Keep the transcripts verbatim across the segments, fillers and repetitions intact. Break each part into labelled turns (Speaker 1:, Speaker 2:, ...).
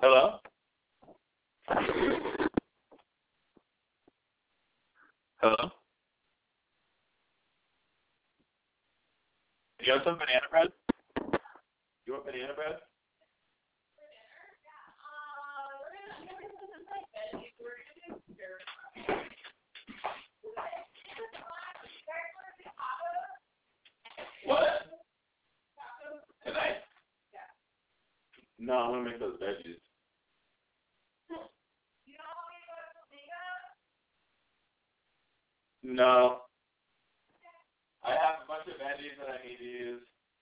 Speaker 1: Hello? Hello? You want some banana bread? You want banana bread? What? Tonight? No, I'm gonna make those veggies. No. I have a bunch of veggies that I need to use.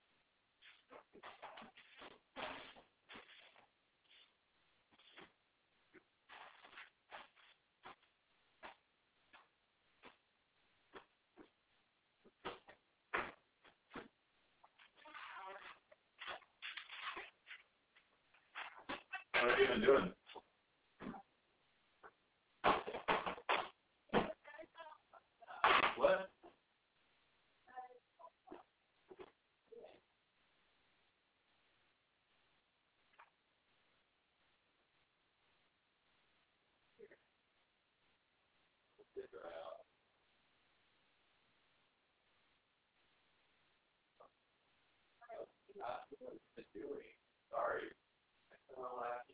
Speaker 1: What are you even doing? What? Sorry.